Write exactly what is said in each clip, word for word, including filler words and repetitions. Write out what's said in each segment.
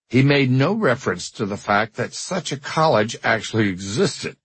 He made no reference to the fact that such a college actually existed.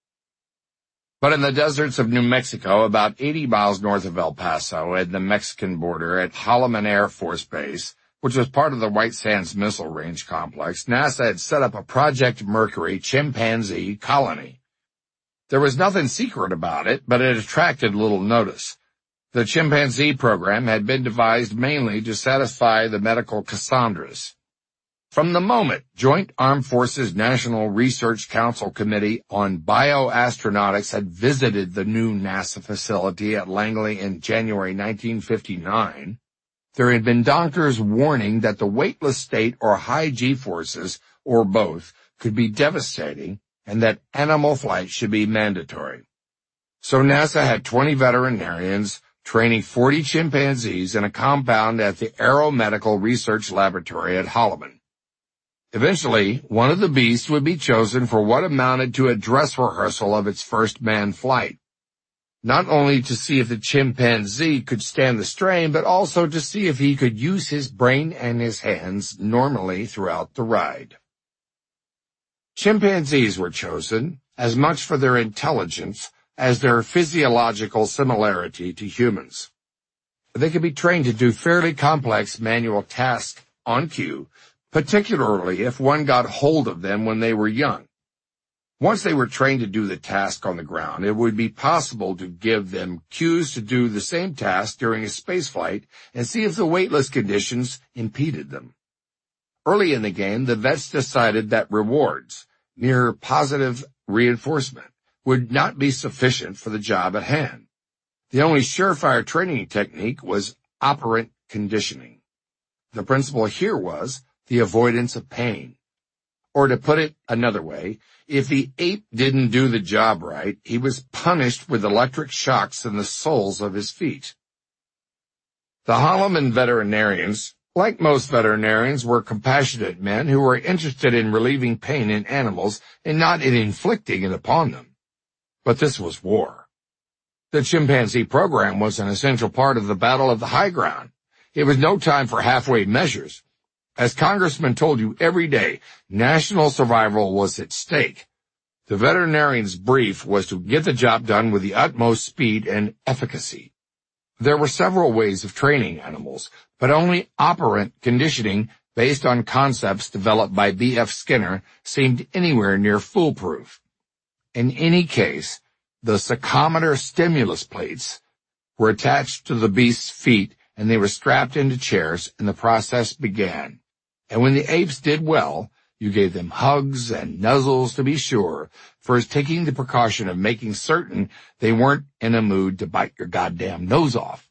But in the deserts of New Mexico, about eighty miles north of El Paso and the Mexican border at Holloman Air Force Base, which was part of the White Sands Missile Range complex, NASA had set up a Project Mercury chimpanzee colony. There was nothing secret about it, but it attracted little notice. The chimpanzee program had been devised mainly to satisfy the medical Cassandras. From the moment Joint Armed Forces National Research Council Committee on Bioastronautics had visited the new NASA facility at Langley in January nineteen fifty-nine, there had been doctors warning that the weightless state or high G-forces, or both, could be devastating and that animal flight should be mandatory. So NASA had twenty veterinarians training forty chimpanzees in a compound at the Aeromedical Research Laboratory at Holloman. Eventually, one of the beasts would be chosen for what amounted to a dress rehearsal of its first manned flight, not only to see if the chimpanzee could stand the strain, but also to see if he could use his brain and his hands normally throughout the ride. Chimpanzees were chosen as much for their intelligence as their physiological similarity to humans. They could be trained to do fairly complex manual tasks on cue, particularly if one got hold of them when they were young. Once they were trained to do the task on the ground, it would be possible to give them cues to do the same task during a spaceflight and see if the weightless conditions impeded them. Early in the game, the vets decided that rewards, mere positive reinforcement, would not be sufficient for the job at hand. The only surefire training technique was operant conditioning. The principle here was the avoidance of pain. Or to put it another way, if the ape didn't do the job right, he was punished with electric shocks in the soles of his feet. The Holloman veterinarians, like most veterinarians, were compassionate men who were interested in relieving pain in animals and not in inflicting it upon them. But this was war. The chimpanzee program was an essential part of the battle of the high ground. It was no time for halfway measures. As Congressman told you every day, national survival was at stake. The veterinarian's brief was to get the job done with the utmost speed and efficacy. There were several ways of training animals, but only operant conditioning based on concepts developed by B F Skinner seemed anywhere near foolproof. In any case, the psychometer stimulus plates were attached to the beast's feet and they were strapped into chairs, and the process began. And when the apes did well, you gave them hugs and nuzzles to be sure, first taking the precaution of making certain they weren't in a mood to bite your goddamn nose off.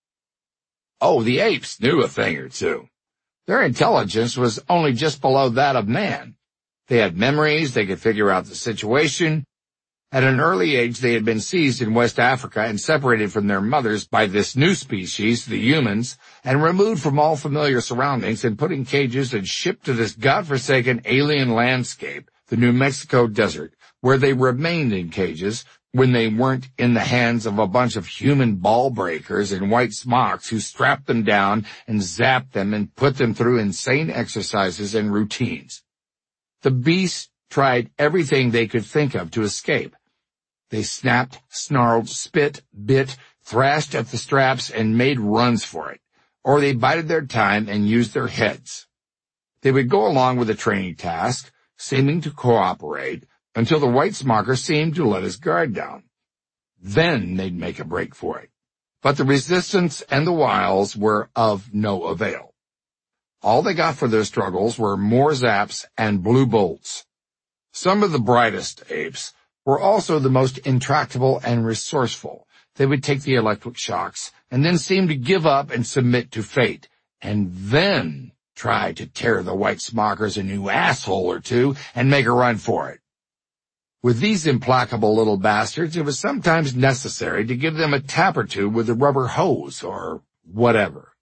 Oh, the apes knew a thing or two. Their intelligence was only just below that of man. They had memories, they could figure out the situation. At an early age, they had been seized in West Africa and separated from their mothers by this new species, the humans, and removed from all familiar surroundings and put in cages and shipped to this godforsaken alien landscape, the New Mexico desert, where they remained in cages when they weren't in the hands of a bunch of human ball breakers in white smocks who strapped them down and zapped them and put them through insane exercises and routines. The beasts tried everything they could think of to escape. They snapped, snarled, spit, bit, thrashed at the straps, and made runs for it. Or they bided their time and used their heads. They would go along with the training task, seeming to cooperate, until the white smocker seemed to let his guard down. Then they'd make a break for it. But the resistance and the wiles were of no avail. All they got for their struggles were more zaps and blue bolts. Some of the brightest apes were also the most intractable and resourceful. They would take the electric shocks and then seem to give up and submit to fate, and then try to tear the white smockers a new asshole or two and make a run for it. With these implacable little bastards, it was sometimes necessary to give them a tap or two with a rubber hose or whatever.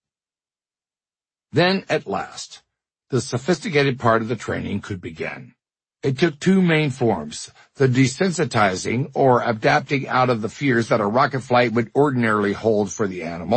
Then, at last, the sophisticated part of the training could begin. It took two main forms, the desensitizing or adapting out of the fears that a rocket flight would ordinarily hold for the animal,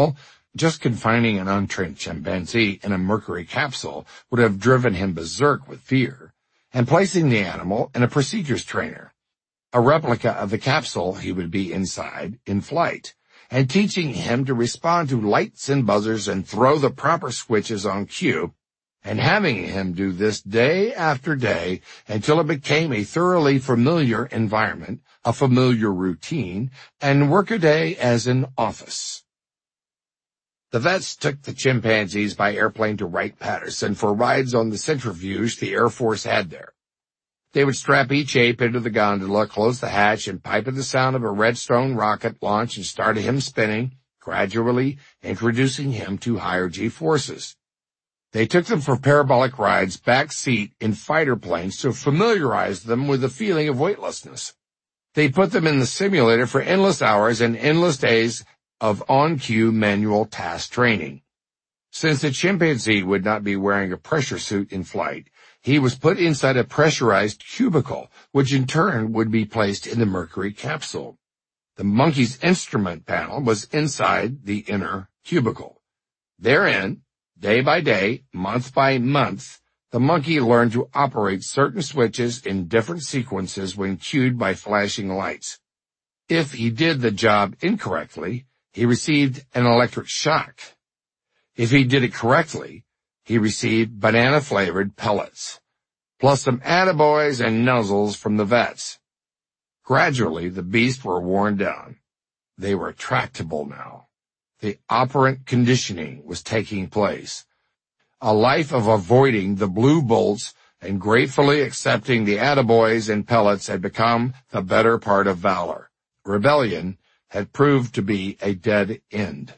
Just confining an untrained chimpanzee in a mercury capsule would have driven him berserk with fear, and placing the animal in a procedures trainer, a replica of the capsule he would be inside in flight, and teaching him to respond to lights and buzzers and throw the proper switches on cue, and having him do this day after day until it became a thoroughly familiar environment, a familiar routine, and workaday as an office. The vets took the chimpanzees by airplane to Wright-Patterson for rides on the centrifuge the Air Force had there. They would strap each ape into the gondola, close the hatch, and pipe in the sound of a Redstone rocket launch and started him spinning, gradually introducing him to higher G-forces. They took them for parabolic rides back seat in fighter planes to familiarize them with the feeling of weightlessness. They put them in the simulator for endless hours and endless days of on-cue manual task training. Since the chimpanzee would not be wearing a pressure suit in flight, he was put inside a pressurized cubicle, which in turn would be placed in the mercury capsule. The monkey's instrument panel was inside the inner cubicle. Therein, day by day, month by month, the monkey learned to operate certain switches in different sequences when cued by flashing lights. If he did the job incorrectly, he received an electric shock. If he did it correctly, he received banana-flavored pellets, plus some attaboys and nuzzles from the vets. Gradually, the beasts were worn down. They were tractable now. The operant conditioning was taking place. A life of avoiding the blue bolts and gratefully accepting the attaboys and pellets had become the better part of valor. Rebellion had proved to be a dead end.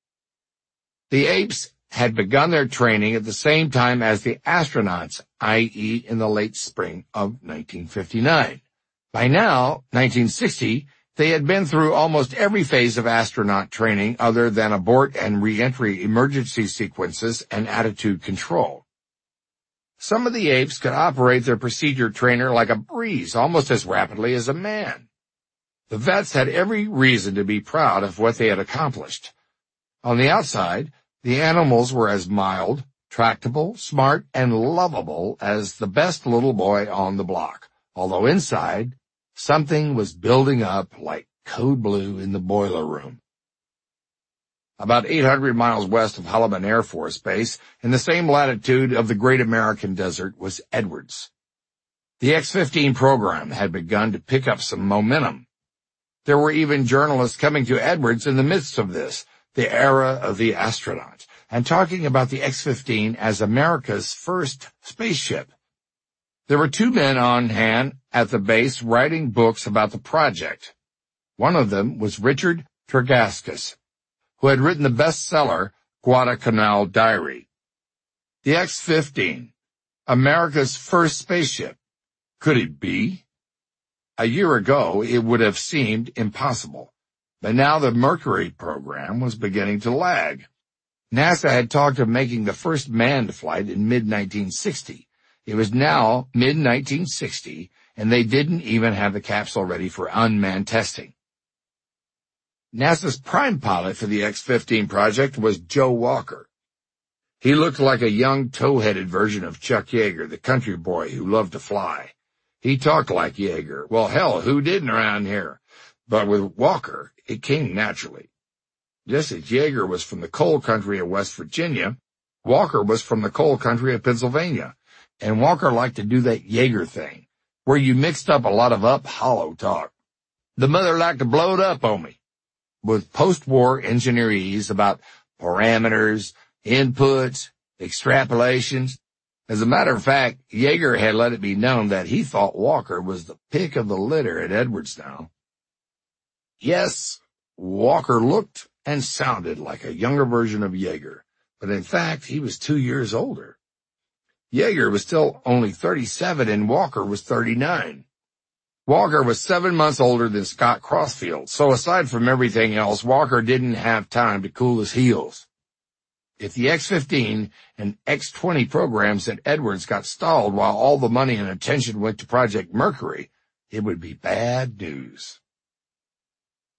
The apes had begun their training at the same time as the astronauts, that is in the late spring of nineteen fifty-nine. By now, nineteen sixty, they had been through almost every phase of astronaut training other than abort and re-entry emergency sequences and attitude control. Some of the apes could operate their procedure trainer like a breeze, almost as rapidly as a man. The vets had every reason to be proud of what they had accomplished. On the outside, the animals were as mild, tractable, smart, and lovable as the best little boy on the block, although inside, something was building up like code blue in the boiler room. About eight hundred miles west of Holloman Air Force Base, in the same latitude of the Great American Desert, was Edwards. The X fifteen program had begun to pick up some momentum. There were even journalists coming to Edwards in the midst of this, the era of the astronaut, and talking about the X fifteen as America's first spaceship. There were two men on hand at the base writing books about the project. One of them was Richard Tregaskis, who had written the bestseller Guadalcanal Diary. The X fifteen, America's first spaceship. Could it be? A year ago, it would have seemed impossible. But now the Mercury program was beginning to lag. NASA had talked of making the first manned flight in mid nineteen sixty. It was now mid nineteen sixty, and they didn't even have the capsule ready for unmanned testing. NASA's prime pilot for the X fifteen project was Joe Walker. He looked like a young tow-headed version of Chuck Yeager, the country boy who loved to fly. He talked like Yeager. Well, hell, who didn't around here? But with Walker, it came naturally. Just as Yeager was from the coal country of West Virginia, Walker was from the coal country of Pennsylvania, and Walker liked to do that Yeager thing, where you mixed up a lot of up-hollow talk. The mother liked to blow it up on me, with post-war engineerese about parameters, inputs, extrapolations. As a matter of fact, Yeager had let it be known that he thought Walker was the pick of the litter at Edwards now. Yes, Walker looked and sounded like a younger version of Yeager, but in fact, he was two years older. Yeager was still only thirty-seven and Walker was thirty-nine. Walker was seven months older than Scott Crossfield, so aside from everything else, Walker didn't have time to cool his heels. If the X fifteen and X twenty programs at Edwards got stalled while all the money and attention went to Project Mercury, it would be bad news.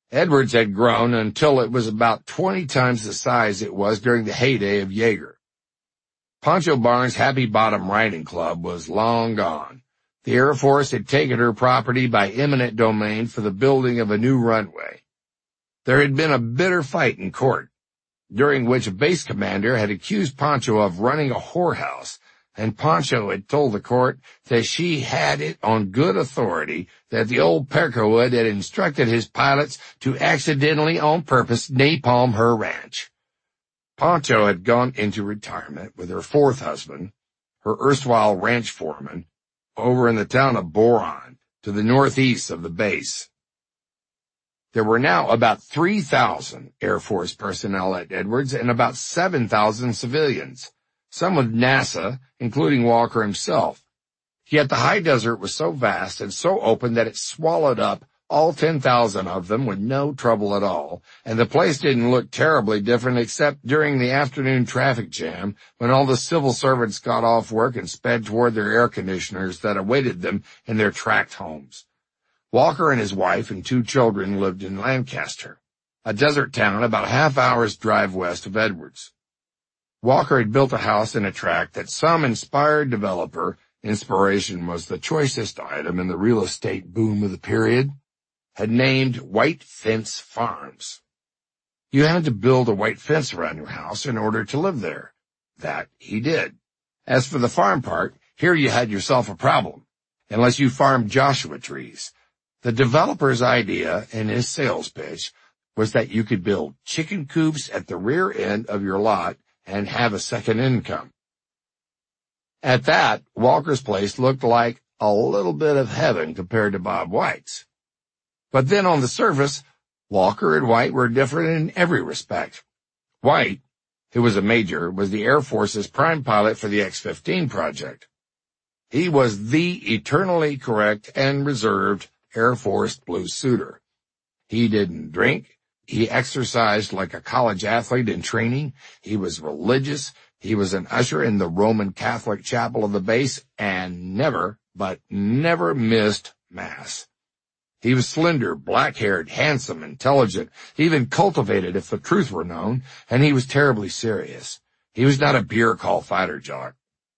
Edwards had grown until it was about twenty times the size it was during the heyday of Yeager. Pancho Barnes' Happy Bottom Riding Club was long gone. The Air Force had taken her property by eminent domain for the building of a new runway. There had been a bitter fight in court, during which a base commander had accused Pancho of running a whorehouse, and Pancho had told the court that she had it on good authority that the old Percowood had instructed his pilots to accidentally, on purpose, napalm her ranch. Pancho had gone into retirement with her fourth husband, her erstwhile ranch foreman, over in the town of Boron, to the northeast of the base. There were now about three thousand Air Force personnel at Edwards and about seven thousand civilians, some with NASA, including Walker himself. Yet the high desert was so vast and so open that it swallowed up all ten thousand of them with no trouble at all, and the place didn't look terribly different except during the afternoon traffic jam when all the civil servants got off work and sped toward their air conditioners that awaited them in their tract homes. Walker and his wife and two children lived in Lancaster, a desert town about a half hour's drive west of Edwards. Walker had built a house in a tract that some inspired developer, inspiration was the choicest item in the real estate boom of the period, had named White Fence Farms. You had to build a white fence around your house in order to live there. That he did. As for the farm part, here you had yourself a problem, unless you farmed Joshua trees. The developer's idea in his sales pitch was that you could build chicken coops at the rear end of your lot and have a second income. At that, Walker's place looked like a little bit of heaven compared to Bob White's. But then on the surface, Walker and White were different in every respect. White, who was a major, was the Air Force's prime pilot for the X fifteen project. He was the eternally correct and reserved Air Force blue suitor. He didn't drink. He exercised like a college athlete in training. He was religious. He was an usher in the Roman Catholic chapel of the base and never, but never missed Mass. He was slender, black-haired, handsome, intelligent, even cultivated if the truth were known, and he was terribly serious. He was not a beer call fighter jock.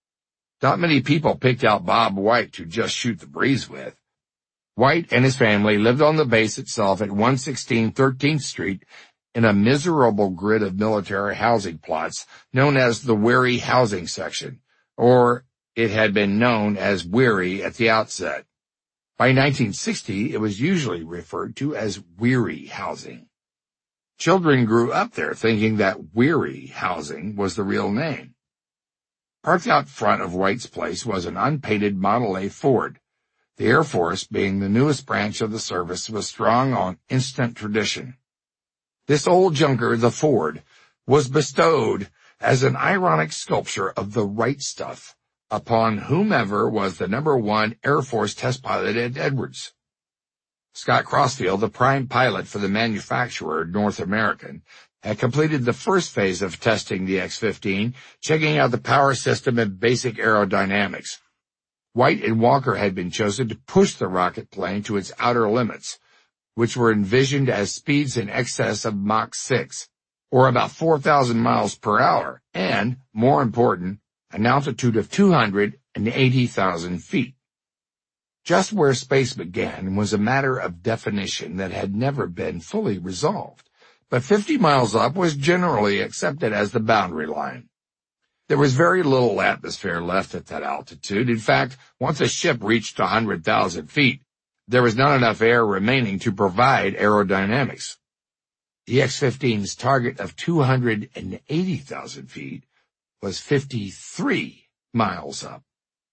Not many people picked out Bob White to just shoot the breeze with. White and his family lived on the base itself at one sixteen thirteenth Street in a miserable grid of military housing plots known as the Weary Housing Section, or it had been known as Weary at the outset. By nineteen sixty, it was usually referred to as Weary Housing. Children grew up there thinking that Weary Housing was the real name. Parked out front of White's place was an unpainted Model A Ford. The Air Force, being the newest branch of the service, was strong on instant tradition. This old junker, the Ford, was bestowed as an ironic sculpture of the right stuff upon whomever was the number one Air Force test pilot at Edwards. Scott Crossfield, the prime pilot for the manufacturer North American, had completed the first phase of testing the X fifteen, checking out the power system and basic aerodynamics. White and Walker had been chosen to push the rocket plane to its outer limits, which were envisioned as speeds in excess of Mach six, or about four thousand miles per hour, and, more important, an altitude of two hundred eighty thousand feet. Just where space began was a matter of definition that had never been fully resolved, but fifty miles up was generally accepted as the boundary line. There was very little atmosphere left at that altitude. In fact, once a ship reached one hundred thousand feet, there was not enough air remaining to provide aerodynamics. The X fifteen's target of two hundred eighty thousand feet was fifty-three miles up.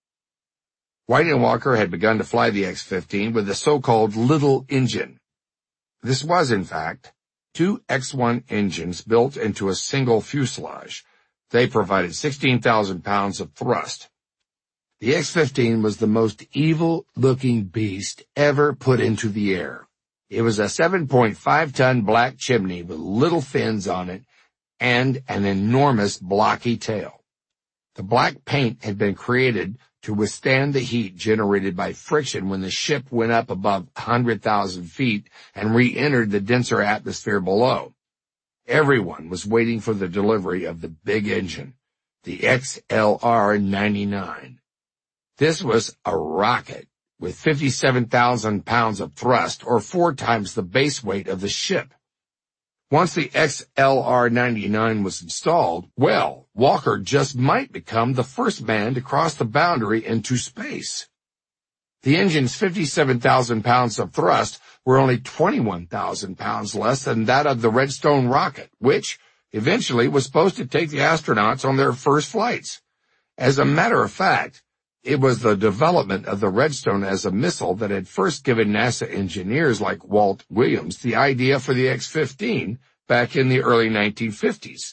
White and Walker had begun to fly the X fifteen with the so-called little engine. This was, in fact, two X one engines built into a single fuselage. They provided sixteen thousand pounds of thrust. The X fifteen was the most evil-looking beast ever put into the air. It was a seven point five ton black chimney with little fins on it and an enormous blocky tail. The black paint had been created to withstand the heat generated by friction when the ship went up above one hundred thousand feet and re-entered the denser atmosphere below. Everyone was waiting for the delivery of the big engine, the X L R ninety-nine. This was a rocket with fifty-seven thousand pounds of thrust, or four times the base weight of the ship. Once the X L R ninety-nine was installed, well, Walker just might become the first man to cross the boundary into space. The engine's fifty-seven thousand pounds of thrust were only twenty-one thousand pounds less than that of the Redstone rocket, which eventually was supposed to take the astronauts on their first flights. As a matter of fact, it was the development of the Redstone as a missile that had first given NASA engineers like Walt Williams the idea for the X fifteen back in the early nineteen fifties.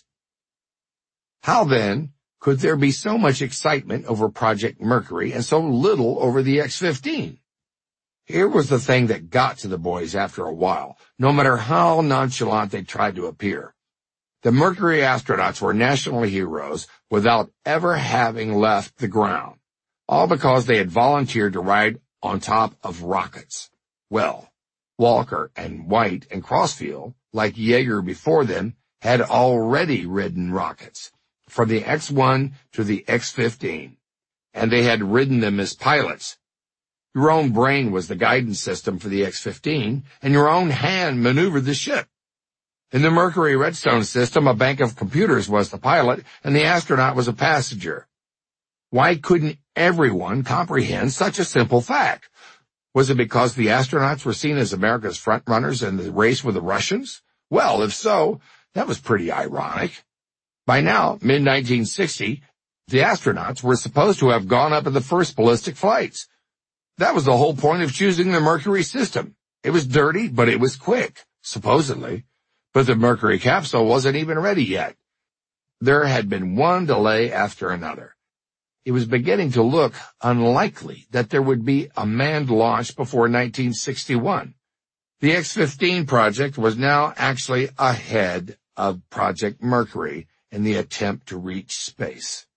How then could there be so much excitement over Project Mercury and so little over the X fifteen? Here was the thing that got to the boys after a while, no matter how nonchalant they tried to appear. The Mercury astronauts were national heroes without ever having left the ground, all because they had volunteered to ride on top of rockets. Well, Walker and White and Crossfield, like Yeager before them, had already ridden rockets, from the X one to the X fifteen, and they had ridden them as pilots. Your own brain was the guidance system for the X fifteen, and your own hand maneuvered the ship. In the Mercury Redstone system, a bank of computers was the pilot, and the astronaut was a passenger. Why couldn't everyone comprehend such a simple fact? Was it because the astronauts were seen as America's front-runners in the race with the Russians? Well, if so, that was pretty ironic. By now, mid nineteen sixty, the astronauts were supposed to have gone up in the first ballistic flights. That was the whole point of choosing the Mercury system. It was dirty, but it was quick, supposedly. But the Mercury capsule wasn't even ready yet. There had been one delay after another. It was beginning to look unlikely that there would be a manned launch before nineteen sixty-one. The X fifteen project was now actually ahead of Project Mercury in the attempt to reach space.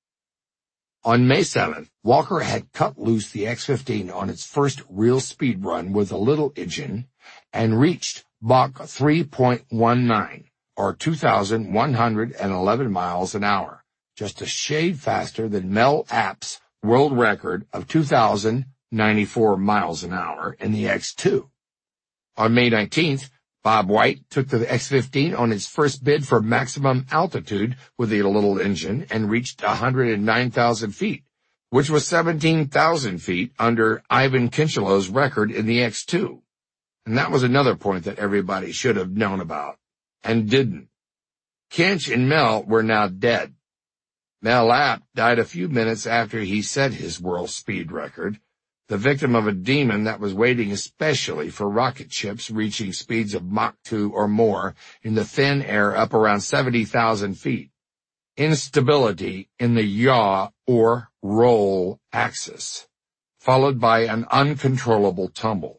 On May seventh, Walker had cut loose the X fifteen on its first real speed run with a little engine and reached Mach three point one nine, or two thousand one hundred eleven miles an hour, just a shade faster than Mel App's world record of two thousand ninety-four miles an hour in the X two. On May nineteenth, Bob White took the X fifteen on its first bid for maximum altitude with a little engine and reached one hundred nine thousand feet, which was seventeen thousand feet under Ivan Kinchelo's record in the X two. And that was another point that everybody should have known about, and didn't. Kinch and Mel were now dead. Mel App died a few minutes after he set his world speed record, the victim of a demon that was waiting especially for rocket ships reaching speeds of Mach two or more in the thin air up around seventy thousand feet. Instability in the yaw or roll axis, followed by an uncontrollable tumble.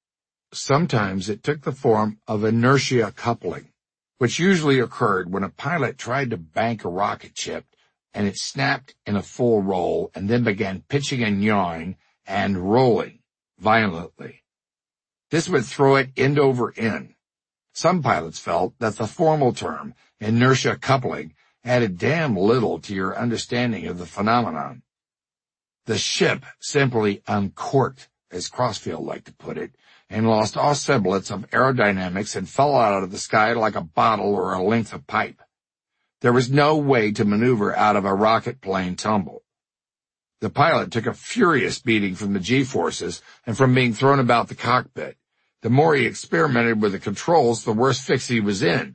Sometimes it took the form of inertia coupling, which usually occurred when a pilot tried to bank a rocket ship and it snapped in a full roll and then began pitching and yawing and rolling violently. This would throw it end over end. Some pilots felt that the formal term, inertia coupling, added damn little to your understanding of the phenomenon. The ship simply uncorked, as Crossfield liked to put it, and lost all semblance of aerodynamics and fell out of the sky like a bottle or a length of pipe. There was no way to maneuver out of a rocket plane tumble. The pilot took a furious beating from the G-forces and from being thrown about the cockpit. The more he experimented with the controls, the worse fix he was in.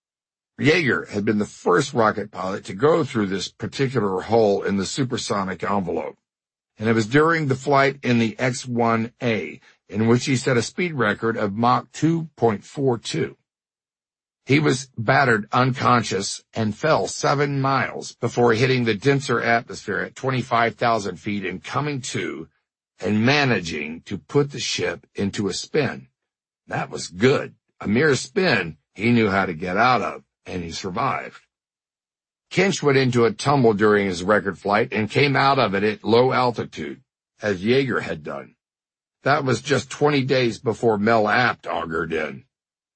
Yeager had been the first rocket pilot to go through this particular hole in the supersonic envelope, and it was during the flight in the X one A, in which he set a speed record of Mach two point four two. He was battered unconscious and fell seven miles before hitting the denser atmosphere at twenty-five thousand feet and coming to and managing to put the ship into a spin. That was good. A mere spin he knew how to get out of, and he survived. Kinch went into a tumble during his record flight and came out of it at low altitude, as Yeager had done. That was just twenty days before Mel Abt augured in.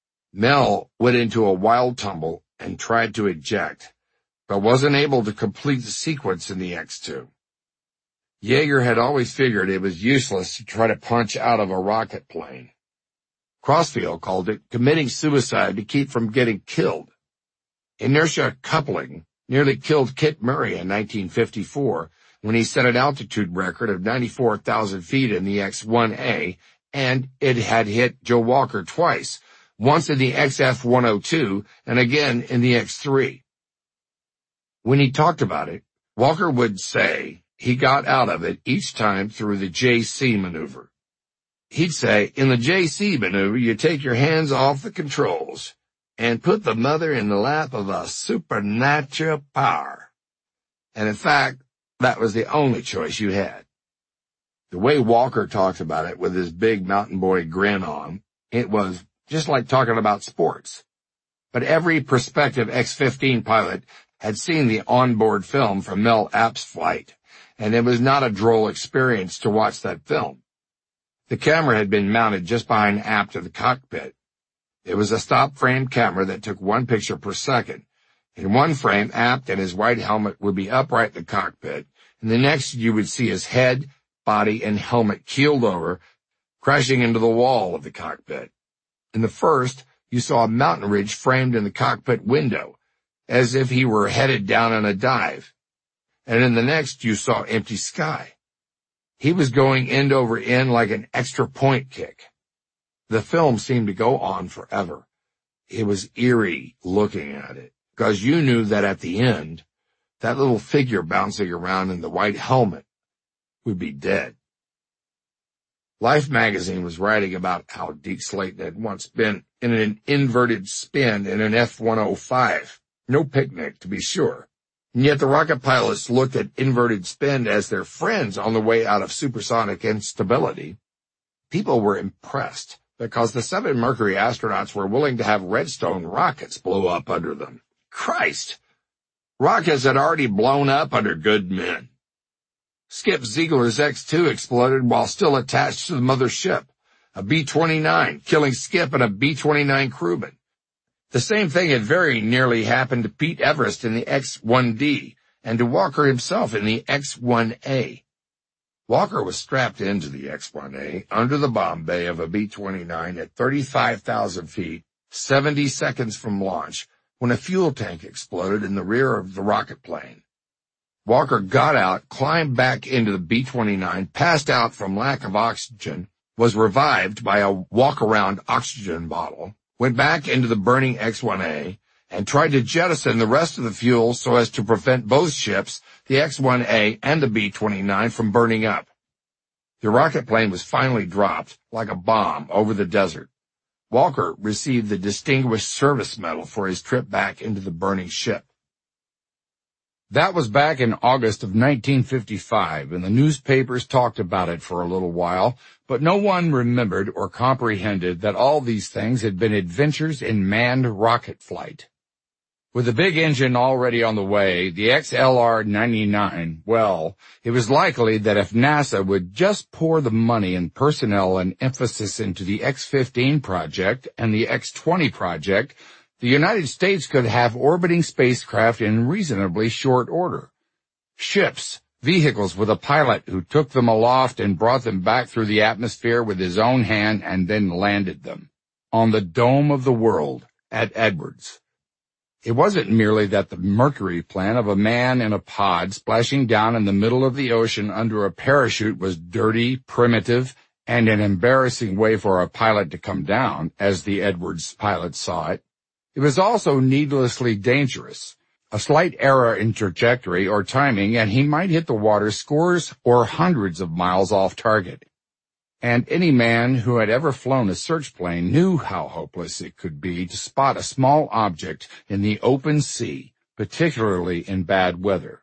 Mel went into a wild tumble and tried to eject, but wasn't able to complete the sequence in the X two. Yeager had always figured it was useless to try to punch out of a rocket plane. Crossfield called it committing suicide to keep from getting killed. Inertia coupling nearly killed Kit Murray in nineteen fifty-four when he set an altitude record of ninety-four thousand feet in the X one A, and it had hit Joe Walker twice, once in the X F one oh two and again in the X three. When he talked about it, Walker would say he got out of it each time through the J C maneuver. He'd say, in the J C maneuver, you take your hands off the controls and put the mother in the lap of a supernatural power. And in fact, that was the only choice you had. The way Walker talked about it with his big mountain boy grin on, it was just like talking about sports. But every prospective X fifteen pilot had seen the onboard film from Mel Abt's flight, and it was not a droll experience to watch that film. The camera had been mounted just behind Abt in the cockpit. It was a stop-frame camera that took one picture per second. In one frame, Abt and his white helmet would be upright in the cockpit. In the next, you would see his head, body, and helmet keeled over, crashing into the wall of the cockpit. In the first, you saw a mountain ridge framed in the cockpit window, as if he were headed down on a dive. And in the next, you saw empty sky. He was going end over end like an extra point kick. The film seemed to go on forever. It was eerie looking at it, because you knew that at the end, that little figure bouncing around in the white helmet would be dead. Life magazine was writing about how Deke Slayton had once been in an inverted spin in an F one oh five. No picnic, to be sure. And yet the rocket pilots looked at inverted spin as their friends on the way out of supersonic instability. People were impressed because the seven Mercury astronauts were willing to have Redstone rockets blow up under them. Christ! Rockets had already blown up under good men. Skip Ziegler's X two exploded while still attached to the mother ship, a B twenty-nine, killing Skip and a B twenty-nine crewman. The same thing had very nearly happened to Pete Everest in the X one D and to Walker himself in the X one A. Walker was strapped into the X one A under the bomb bay of a B twenty-nine at thirty-five thousand feet, seventy seconds from launch, when a fuel tank exploded in the rear of the rocket plane. Walker got out, climbed back into the B twenty-nine, passed out from lack of oxygen, was revived by a walk-around oxygen bottle, went back into the burning X one A, and tried to jettison the rest of the fuel so as to prevent both ships, the X one A and the B twenty-nine, from burning up. The rocket plane was finally dropped, like a bomb, over the desert. Walker received the Distinguished Service Medal for his trip back into the burning ship. That was back in August of nineteen fifty-five, and the newspapers talked about it for a little while, but no one remembered or comprehended that all these things had been adventures in manned rocket flight. With the big engine already on the way, the X L R ninety-nine, well, it was likely that if NASA would just pour the money and personnel and emphasis into the X fifteen project and the X twenty project, the United States could have orbiting spacecraft in reasonably short order. Ships, vehicles with a pilot who took them aloft and brought them back through the atmosphere with his own hand and then landed them on the dome of the world at Edwards. It wasn't merely that the Mercury plan of a man in a pod splashing down in the middle of the ocean under a parachute was dirty, primitive, and an embarrassing way for a pilot to come down, as the Edwards pilot saw it. It was also needlessly dangerous. A slight error in trajectory or timing, and he might hit the water scores or hundreds of miles off target. And any man who had ever flown a search plane knew how hopeless it could be to spot a small object in the open sea, particularly in bad weather.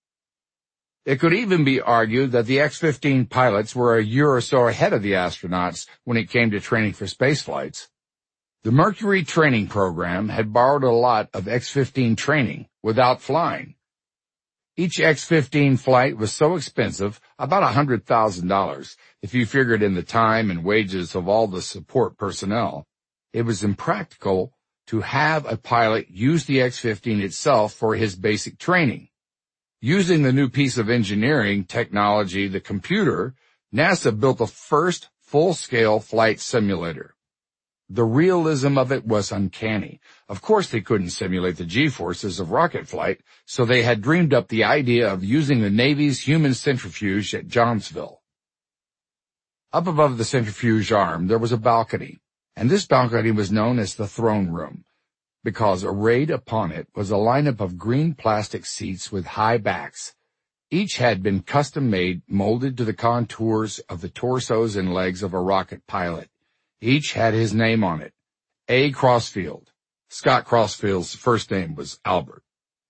It could even be argued that the X fifteen pilots were a year or so ahead of the astronauts when it came to training for space flights. The Mercury training program had borrowed a lot of X fifteen training, without flying. Each X fifteen flight was so expensive, about one hundred thousand dollars, if you figured in the time and wages of all the support personnel. It was impractical to have a pilot use the X fifteen itself for his basic training. Using the new piece of engineering technology, the computer, NASA built the first full-scale flight simulator. The realism of it was uncanny. Of course they couldn't simulate the G-forces of rocket flight, so they had dreamed up the idea of using the Navy's human centrifuge at Johnsville. Up above the centrifuge arm there was a balcony, and this balcony was known as the throne room, because arrayed upon it was a lineup of green plastic seats with high backs. Each had been custom-made, molded to the contours of the torsos and legs of a rocket pilot. Each had his name on it. A. Crossfield. Scott Crossfield's first name was Albert.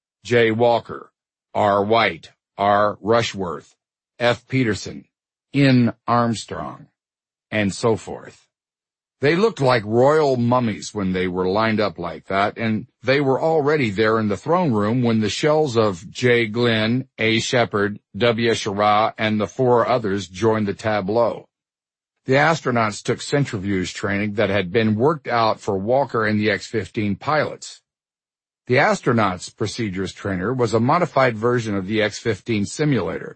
J. Walker. R. White. R. Rushworth. F. Peterson. N. Armstrong. And so forth. They looked like royal mummies when they were lined up like that, and they were already there in the throne room when the shells of J. Glenn, A. Shepard, W. Schirra, and the four others joined the tableau. The astronauts took centrifuge training that had been worked out for Walker and the X fifteen pilots. The astronauts' procedures trainer was a modified version of the X fifteen simulator.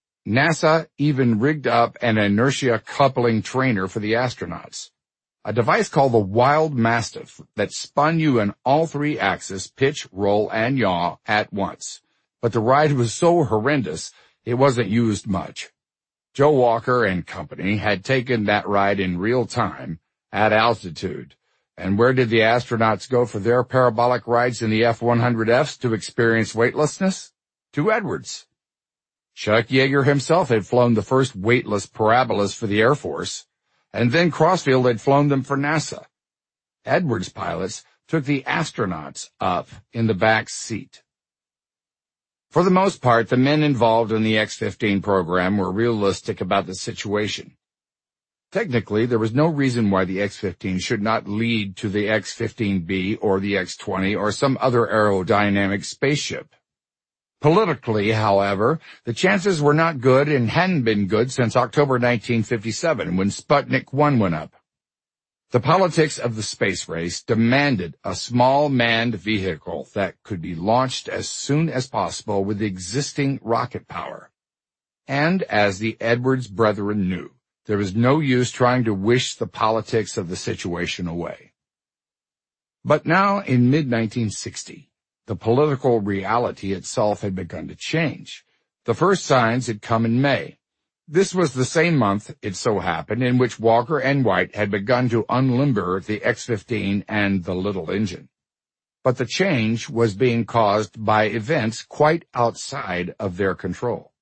NASA even rigged up an inertia coupling trainer for the astronauts, a device called the Wild Mastiff that spun you in all three axes, pitch, roll, and yaw at once. But the ride was so horrendous, it wasn't used much. Joe Walker and company had taken that ride in real time, at altitude. And where did the astronauts go for their parabolic rides in the F one hundred Fs to experience weightlessness? To Edwards. Chuck Yeager himself had flown the first weightless parabolas for the Air Force, and then Crossfield had flown them for NASA. Edwards pilots took the astronauts up in the back seat. For the most part, the men involved in the X fifteen program were realistic about the situation. Technically, there was no reason why the X fifteen should not lead to the X fifteen B or the X twenty or some other aerodynamic spaceship. Politically, however, the chances were not good and hadn't been good since October nineteen fifty-seven, when Sputnik one went up. The politics of the space race demanded a small manned vehicle that could be launched as soon as possible with existing rocket power. And as the Edwards brethren knew, there was no use trying to wish the politics of the situation away. But now, in mid nineteen sixty, the political reality itself had begun to change. The first signs had come in May. This was the same month, it so happened, in which Walker and White had begun to unlimber the X fifteen and the little engine. But the change was being caused by events quite outside of their control.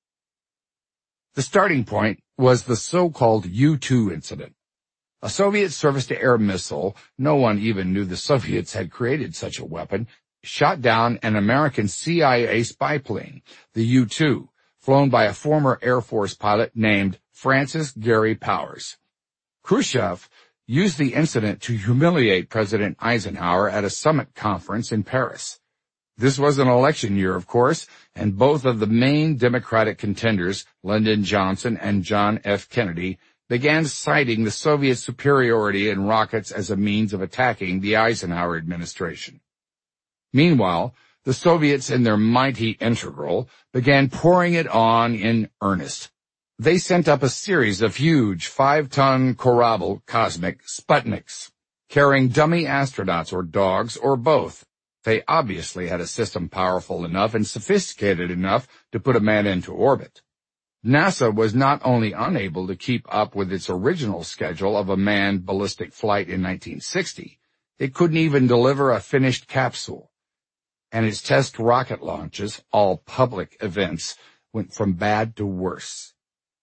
The starting point was the so-called U two incident. A Soviet surface-to-air missile, no one even knew the Soviets had created such a weapon, shot down an American C I A spy plane, the U two, flown by a former Air Force pilot named Francis Gary Powers. Khrushchev used the incident to humiliate President Eisenhower at a summit conference in Paris. This was an election year, of course, and both of the main Democratic contenders, Lyndon Johnson and John F. Kennedy, began citing the Soviet superiority in rockets as a means of attacking the Eisenhower administration. Meanwhile, the Soviets in their mighty integral began pouring it on in earnest. They sent up a series of huge five-ton Korabl cosmic Sputniks, carrying dummy astronauts or dogs or both. They obviously had a system powerful enough and sophisticated enough to put a man into orbit. NASA was not only unable to keep up with its original schedule of a manned ballistic flight in nineteen sixty, it couldn't even deliver a finished capsule. And its test rocket launches, all public events, went from bad to worse.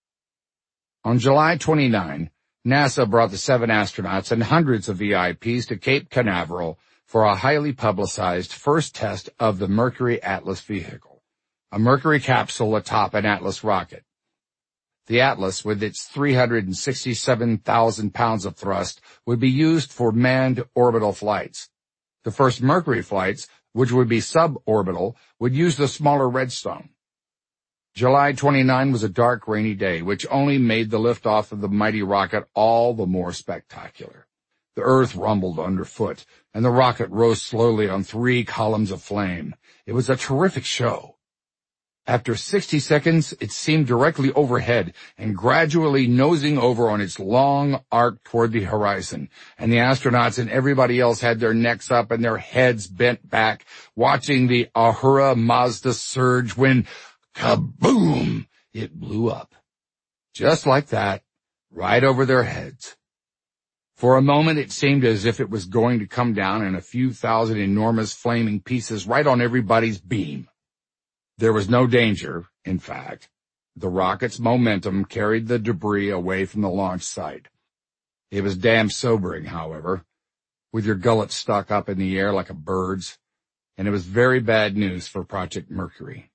On July twenty-ninth, NASA brought the seven astronauts and hundreds of V I Ps to Cape Canaveral for a highly publicized first test of the Mercury Atlas vehicle, a Mercury capsule atop an Atlas rocket. The Atlas, with its three hundred sixty-seven thousand pounds of thrust, would be used for manned orbital flights. The first Mercury flights which would be suborbital, would use the smaller Redstone. July twenty-ninth was a dark, rainy day, which only made the liftoff of the mighty rocket all the more spectacular. The earth rumbled underfoot, and the rocket rose slowly on three columns of flame. It was a terrific show. After sixty seconds, it seemed directly overhead and gradually nosing over on its long arc toward the horizon, and the astronauts and everybody else had their necks up and their heads bent back, watching the Ahura Mazda surge when, kaboom, it blew up. Just like that, right over their heads. For a moment it seemed as if it was going to come down in a few thousand enormous flaming pieces right on everybody's beam. There was no danger, in fact. The rocket's momentum carried the debris away from the launch site. It was damn sobering, however, with your gullet stuck up in the air like a bird's, and it was very bad news for Project Mercury.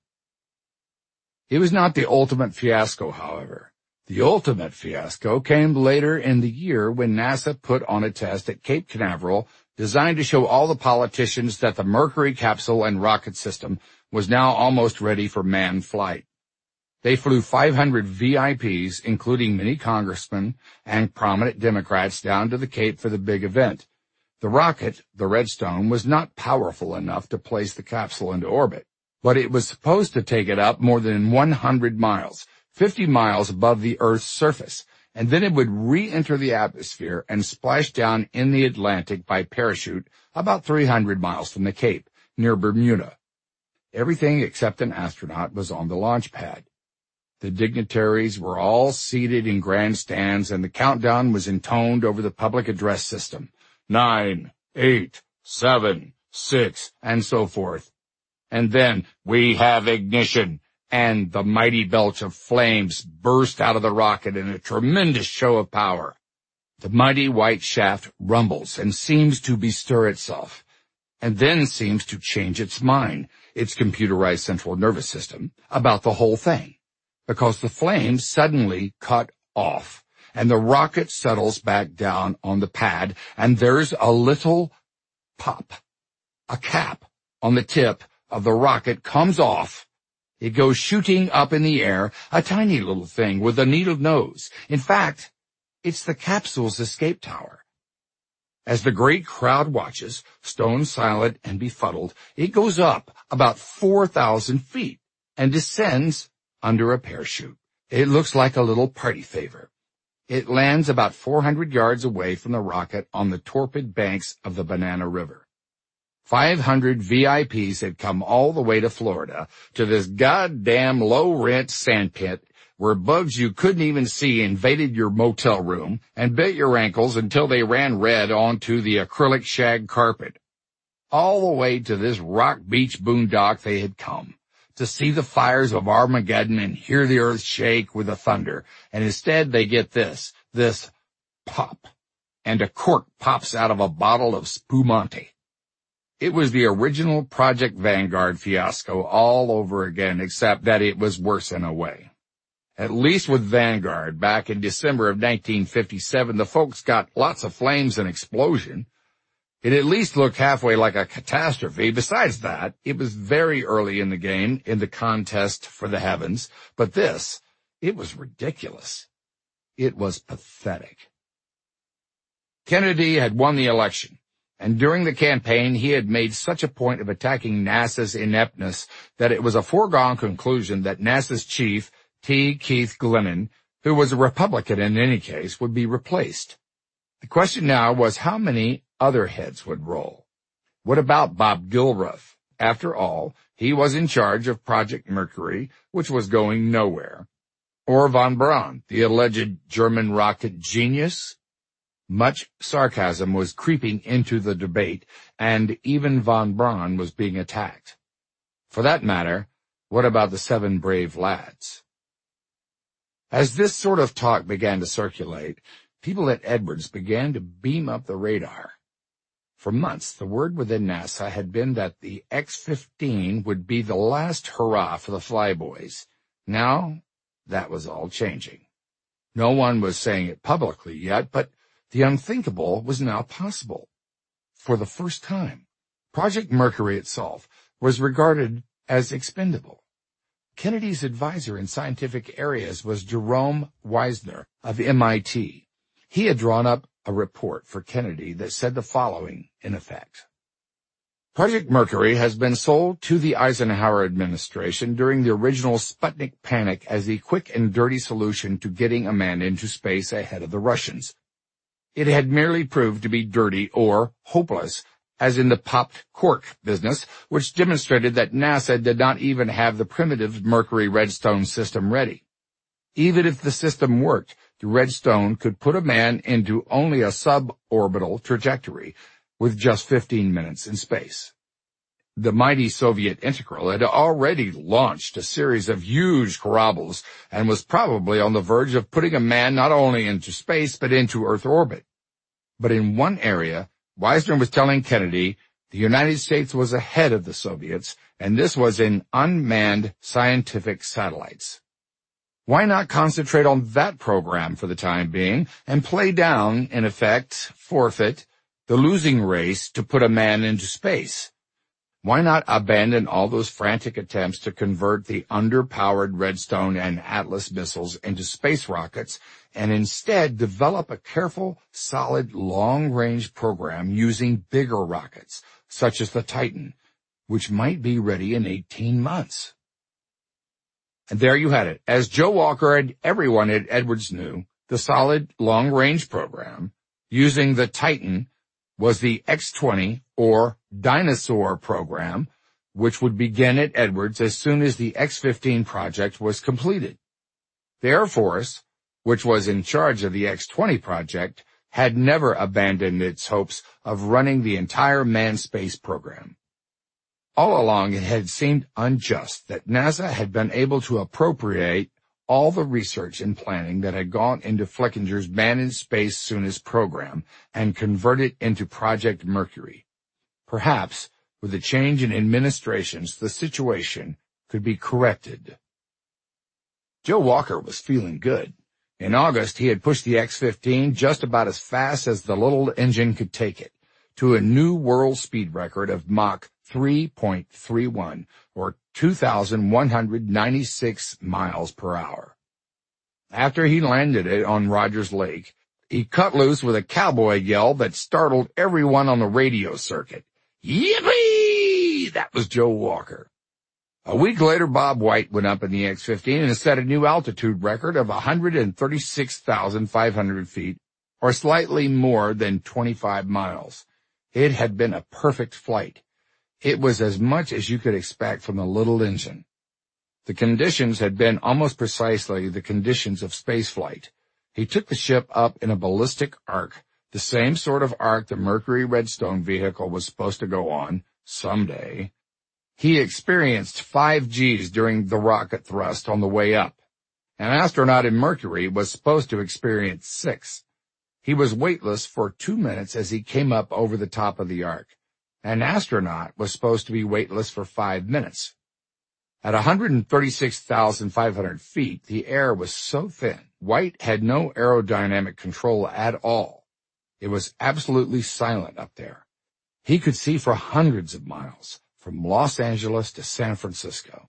It was not the ultimate fiasco, however. The ultimate fiasco came later in the year when NASA put on a test at Cape Canaveral designed to show all the politicians that the Mercury capsule and rocket system was now almost ready for manned flight. They flew five hundred V I Ps, including many congressmen and prominent Democrats, down to the Cape for the big event. The rocket, the Redstone, was not powerful enough to place the capsule into orbit, but it was supposed to take it up more than one hundred miles, fifty miles above the Earth's surface, and then it would re-enter the atmosphere and splash down in the Atlantic by parachute about three hundred miles from the Cape, near Bermuda. Everything except an astronaut was on the launch pad. The dignitaries were all seated in grandstands, and the countdown was intoned over the public address system. Nine, eight, seven, six, and so forth. And then, we have ignition, and the mighty belch of flames burst out of the rocket in a tremendous show of power. The mighty white shaft rumbles and seems to bestir itself, and then seems to change its mind, its computerized central nervous system, about the whole thing, because the flames suddenly cut off, and the rocket settles back down on the pad, and there's a little pop. A cap on the tip of the rocket comes off. It goes shooting up in the air, a tiny little thing with a needle nose. In fact, it's the capsule's escape tower. As the great crowd watches, stone silent and befuddled, it goes up about four thousand feet and descends under a parachute. It looks like a little party favor. It lands about four hundred yards away from the rocket on the torpid banks of the Banana River. Five hundred V I Ps had come all the way to Florida, to this goddamn low-rent sandpit where bugs you couldn't even see invaded your motel room and bit your ankles until they ran red onto the acrylic shag carpet. All the way to this rock beach boondock they had come, to see the fires of Armageddon and hear the earth shake with the thunder, and instead they get this, this pop, and a cork pops out of a bottle of spumante. It was the original Project Vanguard fiasco all over again, except that it was worse in a way. At least with Vanguard, back in December of nineteen fifty-seven, the folks got lots of flames and explosion. It at least looked halfway like a catastrophe. Besides that, it was very early in the game, in the contest for the heavens. But this, it was ridiculous. It was pathetic. Kennedy had won the election, and during the campaign he had made such a point of attacking NASA's ineptness that it was a foregone conclusion that NASA's chief, T. Keith Glennon, who was a Republican in any case, would be replaced. The question now was how many other heads would roll. What about Bob Gilruth? After all, he was in charge of Project Mercury, which was going nowhere. Or von Braun, the alleged German rocket genius? Much sarcasm was creeping into the debate, and even von Braun was being attacked. For that matter, what about the seven brave lads? As this sort of talk began to circulate, people at Edwards began to beam up the radar. For months, the word within NASA had been that the X fifteen would be the last hurrah for the flyboys. Now, that was all changing. No one was saying it publicly yet, but the unthinkable was now possible. For the first time, Project Mercury itself was regarded as expendable. Kennedy's advisor in scientific areas was Jerome Wiesner of M I T. He had drawn up a report for Kennedy that said the following in effect. Project Mercury has been sold to the Eisenhower administration during the original Sputnik panic as the quick and dirty solution to getting a man into space ahead of the Russians. It had merely proved to be dirty or hopeless, as in the popped cork business, which demonstrated that NASA did not even have the primitive Mercury Redstone system ready. Even if the system worked, the Redstone could put a man into only a suborbital trajectory with just fifteen minutes in space. The mighty Soviet Integral had already launched a series of huge Corabbles and was probably on the verge of putting a man not only into space but into Earth orbit. But in one area, Wiesner was telling Kennedy the United States was ahead of the Soviets, and this was in unmanned scientific satellites. Why not concentrate on that program for the time being and play down, in effect, forfeit, the losing race to put a man into space? Why not abandon all those frantic attempts to convert the underpowered Redstone and Atlas missiles into space rockets and instead develop a careful, solid, long-range program using bigger rockets, such as the Titan, which might be ready in eighteen months? And there you had it. As Joe Walker and everyone at Edwards knew, the solid, long-range program using the Titan was the X twenty, or Dinosaur program, which would begin at Edwards as soon as the X fifteen project was completed. The Air Force, which was in charge of the X twenty project, had never abandoned its hopes of running the entire manned space program. All along it had seemed unjust that NASA had been able to appropriate all the research and planning that had gone into Flickinger's Man in Space Soonest program and convert it into Project Mercury. Perhaps, with a change in administrations, the situation could be corrected. Joe Walker was feeling good. In August, he had pushed the X fifteen just about as fast as the little engine could take it, to a new world speed record of Mach three point three one, or two thousand one hundred ninety-six miles per hour. After he landed it on Rogers Lake, he cut loose with a cowboy yell that startled everyone on the radio circuit. Yippee! That was Joe Walker. A week later, Bob White went up in the X fifteen and set a new altitude record of one hundred thirty-six thousand five hundred feet, or slightly more than twenty-five miles. It had been a perfect flight. It was as much as you could expect from the little engine. The conditions had been almost precisely the conditions of spaceflight. He took the ship up in a ballistic arc, the same sort of arc the Mercury Redstone vehicle was supposed to go on someday. He experienced five G's during the rocket thrust on the way up. An astronaut in Mercury was supposed to experience six. He was weightless for two minutes as he came up over the top of the arc. An astronaut was supposed to be weightless for five minutes. At one hundred thirty-six thousand five hundred feet, the air was so thin, White had no aerodynamic control at all. It was absolutely silent up there. He could see for hundreds of miles, from Los Angeles to San Francisco.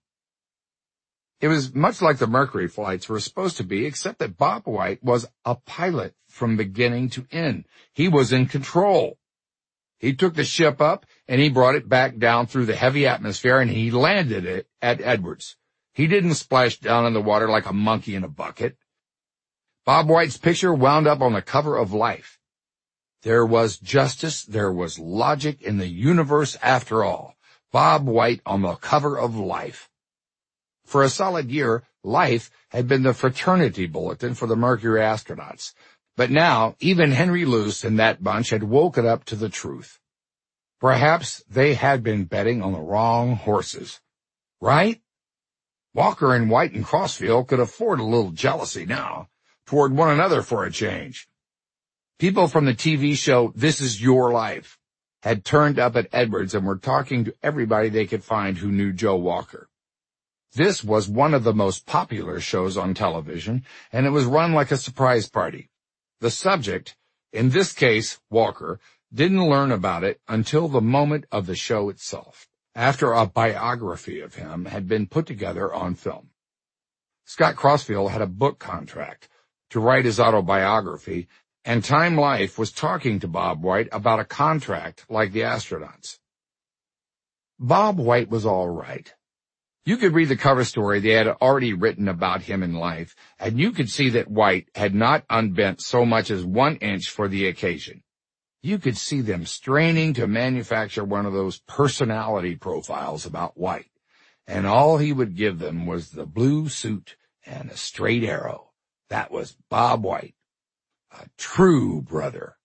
It was much like the Mercury flights were supposed to be, except that Bob White was a pilot from beginning to end. He was in control. He took the ship up, and he brought it back down through the heavy atmosphere, and he landed it at Edwards. He didn't splash down in the water like a monkey in a bucket. Bob White's picture wound up on the cover of Life. There was justice, there was logic in the universe after all. Bob White on the cover of Life. For a solid year, Life had been the fraternity bulletin for the Mercury astronauts. But now, even Henry Luce and that bunch had woken up to the truth. Perhaps they had been betting on the wrong horses. Right? Walker and White and Crossfield could afford a little jealousy now, toward one another for a change. People from the T V show This Is Your Life had turned up at Edwards and were talking to everybody they could find who knew Joe Walker. This was one of the most popular shows on television, and it was run like a surprise party. The subject, in this case Walker, didn't learn about it until the moment of the show itself, after a biography of him had been put together on film. Scott Crossfield had a book contract to write his autobiography, and Time Life was talking to Bob White about a contract like the astronauts. Bob White was all right. You could read the cover story they had already written about him in life, and you could see that White had not unbent so much as one inch for the occasion. You could see them straining to manufacture one of those personality profiles about White, and all he would give them was the blue suit and a straight arrow. That was Bob White, a true brother.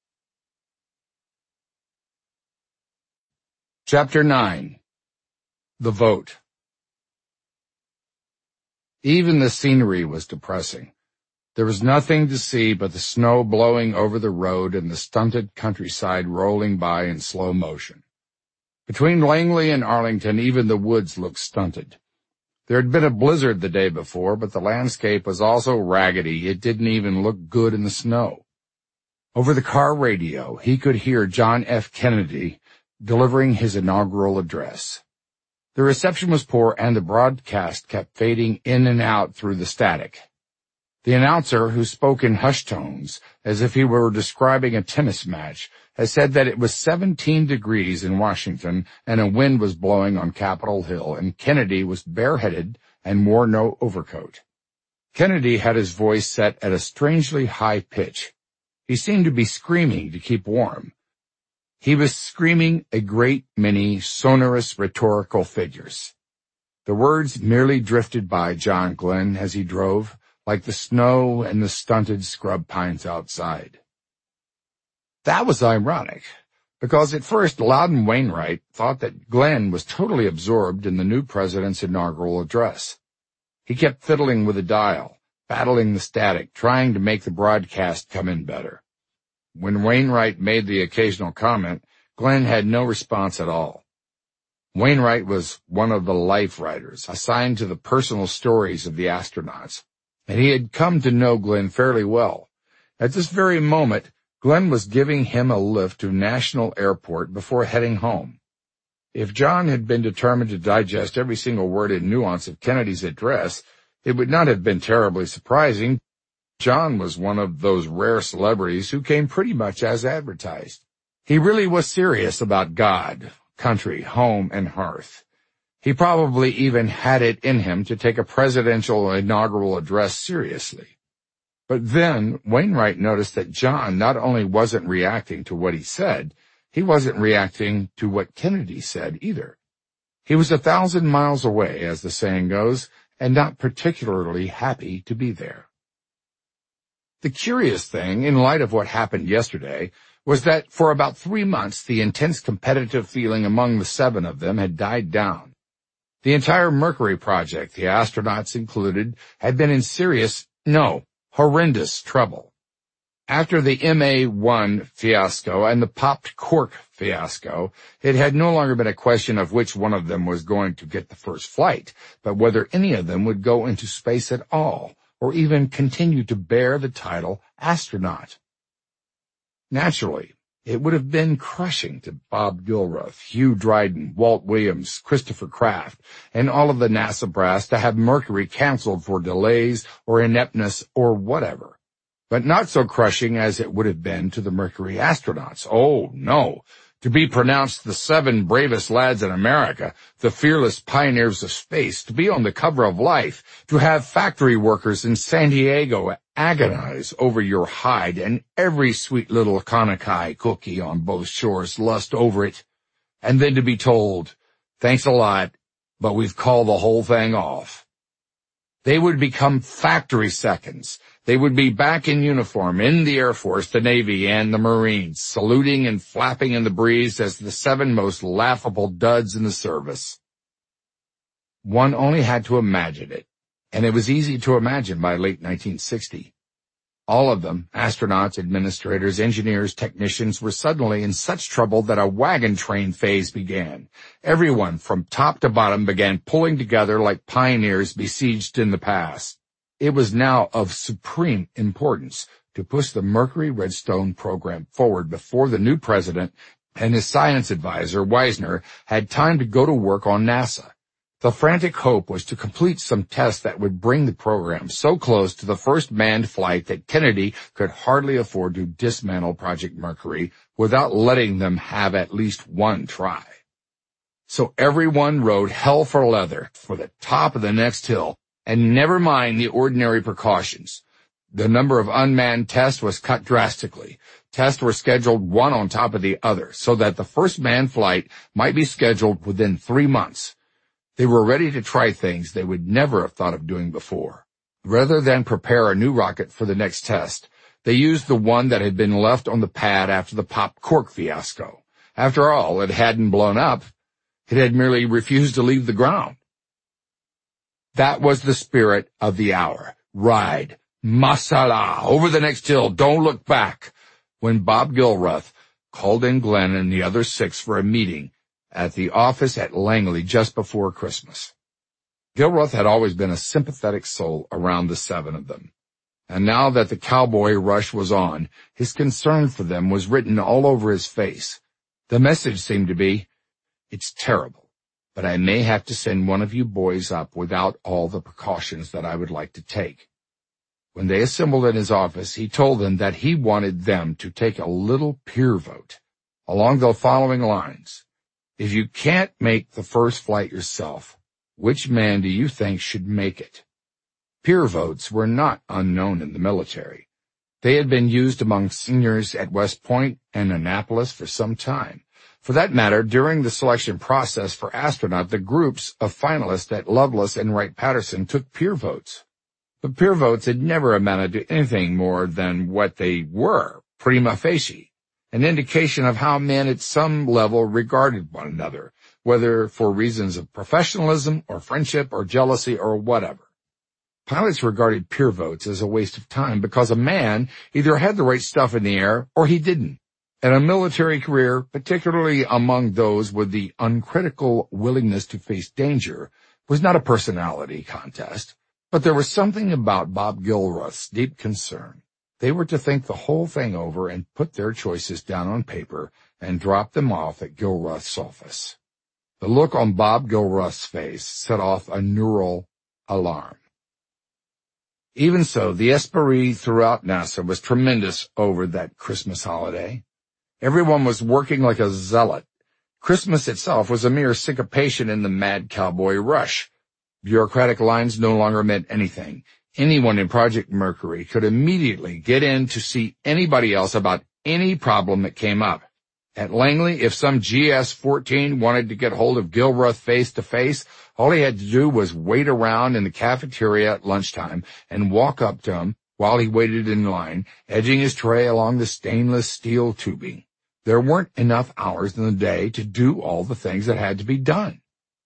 Chapter nine. The Vote. Even the scenery was depressing. There was nothing to see but the snow blowing over the road and the stunted countryside rolling by in slow motion. Between Langley and Arlington, even the woods looked stunted. There had been a blizzard the day before, but the landscape was also raggedy. It didn't even look good in the snow. Over the car radio, he could hear John F. Kennedy delivering his inaugural address. The reception was poor, and the broadcast kept fading in and out through the static. The announcer, who spoke in hushed tones, as if he were describing a tennis match, had said that it was seventeen degrees in Washington and a wind was blowing on Capitol Hill, and Kennedy was bareheaded and wore no overcoat. Kennedy had his voice set at a strangely high pitch. He seemed to be screaming to keep warm. He was screaming a great many sonorous rhetorical figures. The words merely drifted by John Glenn as he drove, like the snow and the stunted scrub pines outside. That was ironic, because at first Loudon Wainwright thought that Glenn was totally absorbed in the new president's inaugural address. He kept fiddling with the dial, battling the static, trying to make the broadcast come in better. When Wainwright made the occasional comment, Glenn had no response at all. Wainwright was one of the life writers assigned to the personal stories of the astronauts, and he had come to know Glenn fairly well. At this very moment, Glenn was giving him a lift to National Airport before heading home. If John had been determined to digest every single word and nuance of Kennedy's address, it would not have been terribly surprising. John was one of those rare celebrities who came pretty much as advertised. He really was serious about God, country, home, and hearth. He probably even had it in him to take a presidential inaugural address seriously. But then Wainwright noticed that John not only wasn't reacting to what he said, he wasn't reacting to what Kennedy said either. He was a thousand miles away, as the saying goes, and not particularly happy to be there. The curious thing, in light of what happened yesterday, was that for about three months the intense competitive feeling among the seven of them had died down. The entire Mercury project, the astronauts included, had been in serious, no, horrendous trouble. After the M A one fiasco and the popped cork fiasco, it had no longer been a question of which one of them was going to get the first flight, but whether any of them would go into space at all, or even continue to bear the title astronaut. Naturally, it would have been crushing to Bob Gilruth, Hugh Dryden, Walt Williams, Christopher Kraft, and all of the NASA brass to have Mercury canceled for delays or ineptness or whatever. But not so crushing as it would have been to the Mercury astronauts. Oh, no. To be pronounced the seven bravest lads in America, the fearless pioneers of space, to be on the cover of Life, to have factory workers in San Diego agonize over your hide, and every sweet little Kanakai cookie on both shores lust over it, and then to be told, thanks a lot, but we've called the whole thing off. They would become factory seconds. They would be back in uniform in the Air Force, the Navy, and the Marines, saluting and flapping in the breeze as the seven most laughable duds in the service. One only had to imagine it, and it was easy to imagine by late nineteen sixty. All of them, astronauts, administrators, engineers, technicians, were suddenly in such trouble that a wagon train phase began. Everyone from top to bottom began pulling together like pioneers besieged in the pass. It was now of supreme importance to push the Mercury Redstone program forward before the new president and his science advisor, Weisner, had time to go to work on NASA. The frantic hope was to complete some tests that would bring the program so close to the first manned flight that Kennedy could hardly afford to dismantle Project Mercury without letting them have at least one try. So everyone rode hell for leather for the top of the next hill, and never mind the ordinary precautions. The number of unmanned tests was cut drastically. Tests were scheduled one on top of the other, so that the first manned flight might be scheduled within three months. They were ready to try things they would never have thought of doing before. Rather than prepare a new rocket for the next test, they used the one that had been left on the pad after the popped cork fiasco. After all, it hadn't blown up. It had merely refused to leave the ground. That was the spirit of the hour. Ride. Masala. Over the next hill. Don't look back. When Bob Gilruth called in Glenn and the other six for a meeting at the office at Langley just before Christmas. Gilruth had always been a sympathetic soul around the seven of them. And now that the cowboy rush was on, his concern for them was written all over his face. The message seemed to be, "It's terrible, but I may have to send one of you boys up without all the precautions that I would like to take." When they assembled in his office, he told them that he wanted them to take a little peer vote along the following lines. If you can't make the first flight yourself, which man do you think should make it? Peer votes were not unknown in the military. They had been used among seniors at West Point and Annapolis for some time. For that matter, during the selection process for astronaut, the groups of finalists at Loveless and Wright-Patterson took peer votes. But peer votes had never amounted to anything more than what they were, prima facie. An indication of how men at some level regarded one another, whether for reasons of professionalism or friendship or jealousy or whatever. Pilots regarded peer votes as a waste of time because a man either had the right stuff in the air or he didn't. And a military career, particularly among those with the uncritical willingness to face danger, was not a personality contest. But there was something about Bob Gilruth's deep concern. They were to think the whole thing over and put their choices down on paper and drop them off at Gilruth's office. The look on Bob Gilruth's face set off a neural alarm. Even so, the esprit throughout NASA was tremendous over that Christmas holiday. Everyone was working like a zealot. Christmas itself was a mere syncopation in the mad cowboy rush. Bureaucratic lines no longer meant anything. Anyone in Project Mercury could immediately get in to see anybody else about any problem that came up. At Langley, if some G S fourteen wanted to get hold of Gilruth face-to-face, all he had to do was wait around in the cafeteria at lunchtime and walk up to him while he waited in line, edging his tray along the stainless steel tubing. There weren't enough hours in the day to do all the things that had to be done.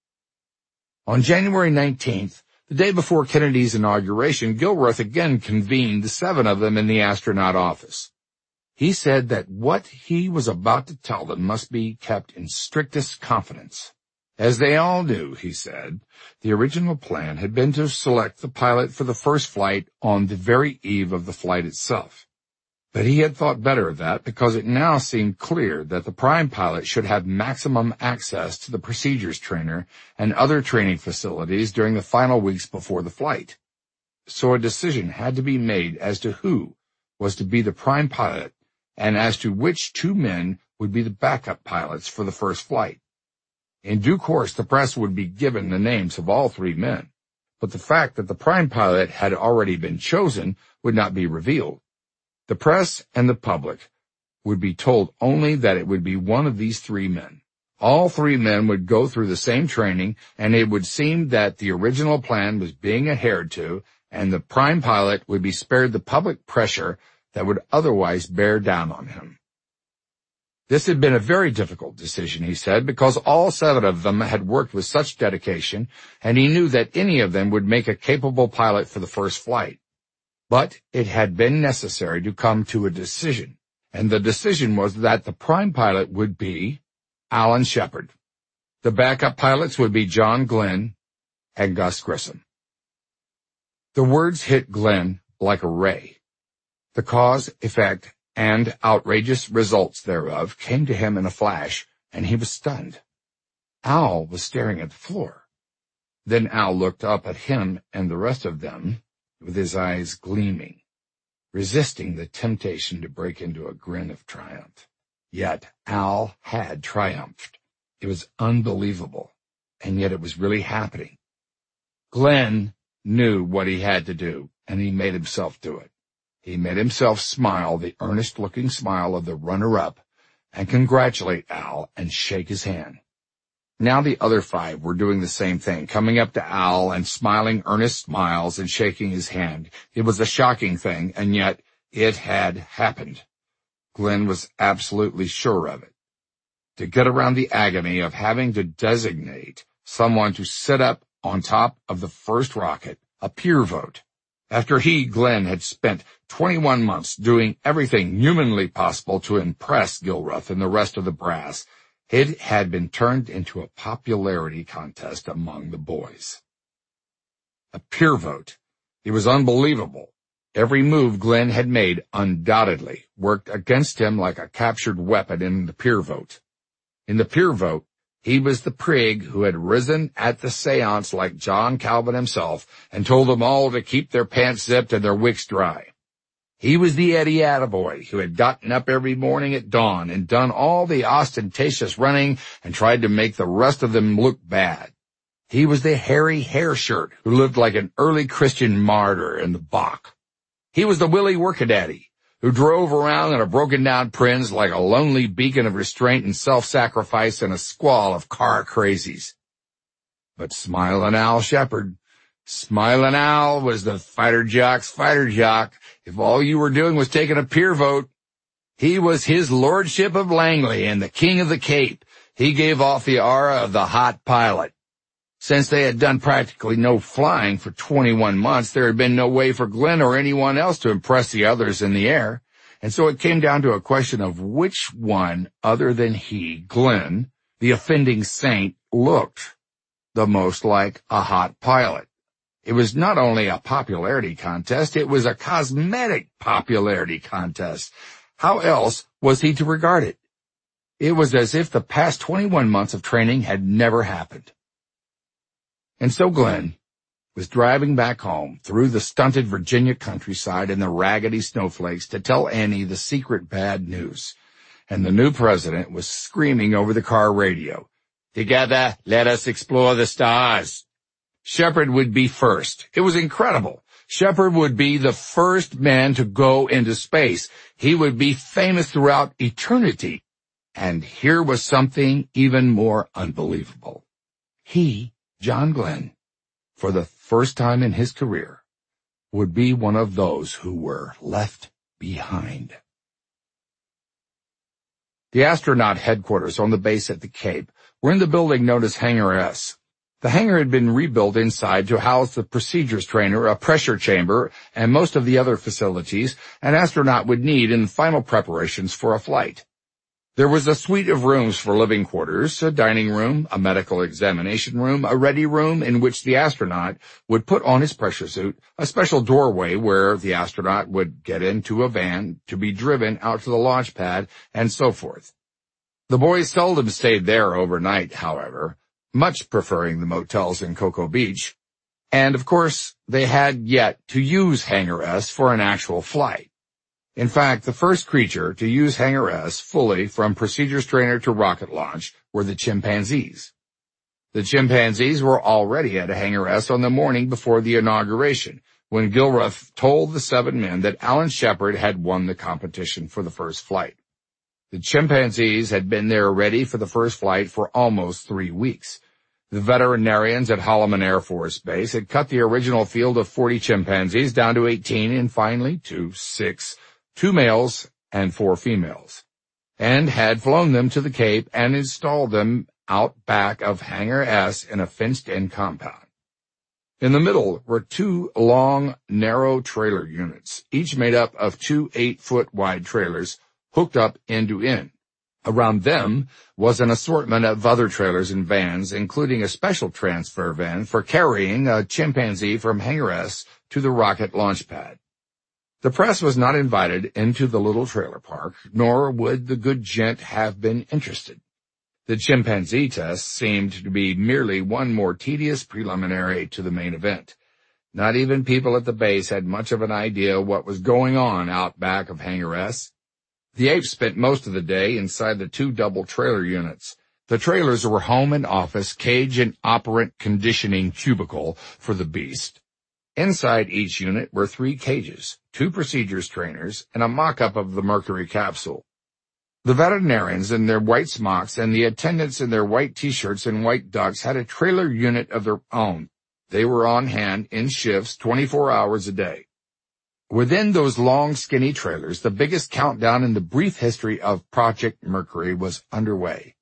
On January nineteenth, the day before Kennedy's inauguration, Gilruth again convened the seven of them in the astronaut office. He said that what he was about to tell them must be kept in strictest confidence. As they all knew, he said, the original plan had been to select the pilot for the first flight on the very eve of the flight itself. But he had thought better of that because it now seemed clear that the prime pilot should have maximum access to the procedures trainer and other training facilities during the final weeks before the flight. So a decision had to be made as to who was to be the prime pilot and as to which two men would be the backup pilots for the first flight. In due course, the press would be given the names of all three men, but the fact that the prime pilot had already been chosen would not be revealed. The press and the public would be told only that it would be one of these three men. All three men would go through the same training, and it would seem that the original plan was being adhered to, and the prime pilot would be spared the public pressure that would otherwise bear down on him. This had been a very difficult decision, he said, because all seven of them had worked with such dedication, and he knew that any of them would make a capable pilot for the first flight. But it had been necessary to come to a decision, and the decision was that the prime pilot would be Alan Shepard. The backup pilots would be John Glenn and Gus Grissom. The words hit Glenn like a ray. The cause, effect, and outrageous results thereof came to him in a flash, and he was stunned. Al was staring at the floor. Then Al looked up at him and the rest of them with his eyes gleaming, resisting the temptation to break into a grin of triumph. Yet Al had triumphed. It was unbelievable, and yet it was really happening. Glenn knew what he had to do, and he made himself do it. He made himself smile, the earnest-looking smile of the runner-up, and congratulate Al and shake his hand. Now the other five were doing the same thing, coming up to Al and smiling earnest smiles and shaking his hand. It was a shocking thing, and yet it had happened. Glenn was absolutely sure of it. To get around the agony of having to designate someone to sit up on top of the first rocket, a peer vote, after he, Glenn, had spent twenty-one months doing everything humanly possible to impress Gilruth and the rest of the brass, it had been turned into a popularity contest among the boys. A peer vote. It was unbelievable. Every move Glenn had made undoubtedly worked against him like a captured weapon in the peer vote. In the peer vote, he was the prig who had risen at the seance like John Calvin himself and told them all to keep their pants zipped and their wicks dry. He was the Eddie Attaboy who had gotten up every morning at dawn and done all the ostentatious running and tried to make the rest of them look bad. He was the hairy hairshirt who lived like an early Christian martyr in the Bach. He was the Willie Workadaddy who drove around in a broken-down Prinz like a lonely beacon of restraint and self-sacrifice in a squall of car crazies. But Smilin' Al Shepard, Smilin' Al was the fighter jock's fighter jock. If all you were doing was taking a peer vote, he was his lordship of Langley and the king of the Cape. He gave off the aura of the hot pilot. Since they had done practically no flying for twenty-one months, there had been no way for Glenn or anyone else to impress the others in the air. And so it came down to a question of which one, other than he, Glenn, the offending saint, looked the most like a hot pilot. It was not only a popularity contest, it was a cosmetic popularity contest. How else was he to regard it? It was as if the past twenty-one months of training had never happened. And so Glenn was driving back home through the stunted Virginia countryside and the raggedy snowflakes to tell Annie the secret bad news. And the new president was screaming over the car radio, "Together, let us explore the stars." Shepard would be first. It was incredible. Shepard would be the first man to go into space. He would be famous throughout eternity. And here was something even more unbelievable. He, John Glenn, for the first time in his career, would be one of those who were left behind. The astronaut headquarters on the base at the Cape were in the building known as Hangar S. The hangar had been rebuilt inside to house the procedures trainer, a pressure chamber, and most of the other facilities an astronaut would need in final preparations for a flight. There was a suite of rooms for living quarters, a dining room, a medical examination room, a ready room in which the astronaut would put on his pressure suit, a special doorway where the astronaut would get into a van to be driven out to the launch pad, and so forth. The boys seldom stayed there overnight, however, much preferring the motels in Cocoa Beach, and of course they had yet to use Hangar S for an actual flight. In fact, the first creature to use Hangar S fully from procedures trainer to rocket launch were the chimpanzees. The chimpanzees were already at Hangar S on the morning before the inauguration, when Gilruth told the seven men that Alan Shepard had won the competition for the first flight. The chimpanzees had been there ready for the first flight for almost three weeks. The veterinarians at Holloman Air Force Base had cut the original field of forty chimpanzees down to eighteen and finally to six, two males and four females, and had flown them to the Cape and installed them out back of Hangar S in a fenced-in compound. In the middle were two long, narrow trailer units, each made up of two eight-foot-wide trailers hooked up end to end. Around them was an assortment of other trailers and vans, including a special transfer van for carrying a chimpanzee from Hangar S to the rocket launch pad. The press was not invited into the little trailer park, nor would the good gent have been interested. The chimpanzee test seemed to be merely one more tedious preliminary to the main event. Not even people at the base had much of an idea what was going on out back of Hangar S. The apes spent most of the day inside the two double trailer units. The trailers were home and office, cage and operant conditioning cubicle for the beast. Inside each unit were three cages, two procedures trainers, and a mock-up of the Mercury capsule. The veterinarians in their white smocks and the attendants in their white T-shirts and white ducks had a trailer unit of their own. They were on hand in shifts twenty-four hours a day. Within those long, skinny trailers, the biggest countdown in the brief history of Project Mercury was underway.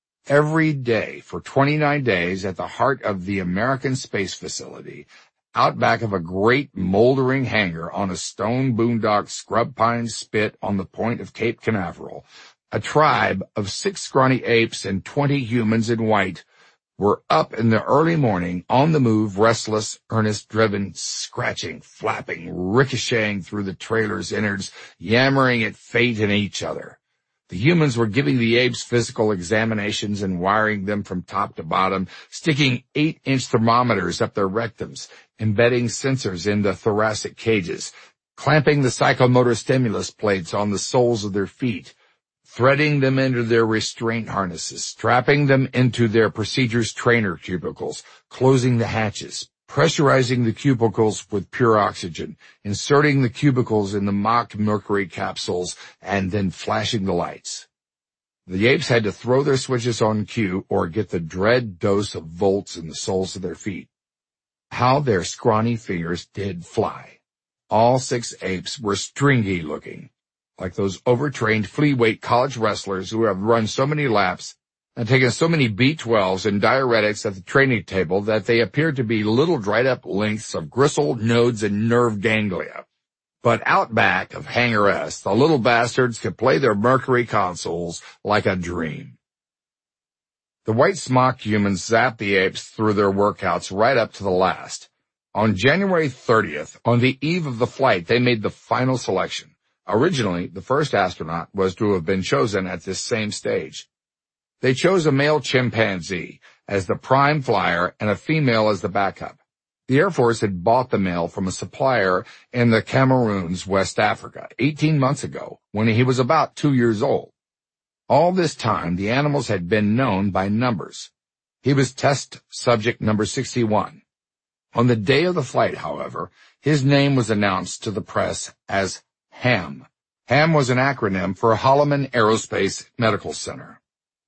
Every day for twenty-nine days at the heart of the American Space Facility, out back of a great moldering hangar on a stone boondock scrub pine spit on the point of Cape Canaveral, a tribe of six scrawny apes and twenty humans in white were up in the early morning, on the move, restless, earnest-driven, scratching, flapping, ricocheting through the trailer's innards, yammering at fate and each other. The humans were giving the apes physical examinations and wiring them from top to bottom, sticking eight-inch thermometers up their rectums, embedding sensors in the thoracic cages, clamping the psychomotor stimulus plates on the soles of their feet, threading them into their restraint harnesses, strapping them into their procedures trainer cubicles, closing the hatches, pressurizing the cubicles with pure oxygen, inserting the cubicles in the mock Mercury capsules, and then flashing the lights. The apes had to throw their switches on cue or get the dread dose of volts in the soles of their feet. How their scrawny fingers did fly. All six apes were stringy looking, like those overtrained flea-weight college wrestlers who have run so many laps and taken so many B twelves and diuretics at the training table that they appear to be little dried-up lengths of gristle, nodes, and nerve ganglia. But out back of Hangar S, the little bastards could play their Mercury consoles like a dream. The white smock humans zapped the apes through their workouts right up to the last. On January thirtieth, on the eve of the flight, they made the final selection. Originally, the first astronaut was to have been chosen at this same stage. They chose a male chimpanzee as the prime flyer and a female as the backup. The Air Force had bought the male from a supplier in the Cameroons, West Africa, eighteen months ago, when he was about two years old. All this time, the animals had been known by numbers. He was test subject number sixty-one. On the day of the flight, however, his name was announced to the press as HAM. HAM was an acronym for Holloman Aerospace Medical Center.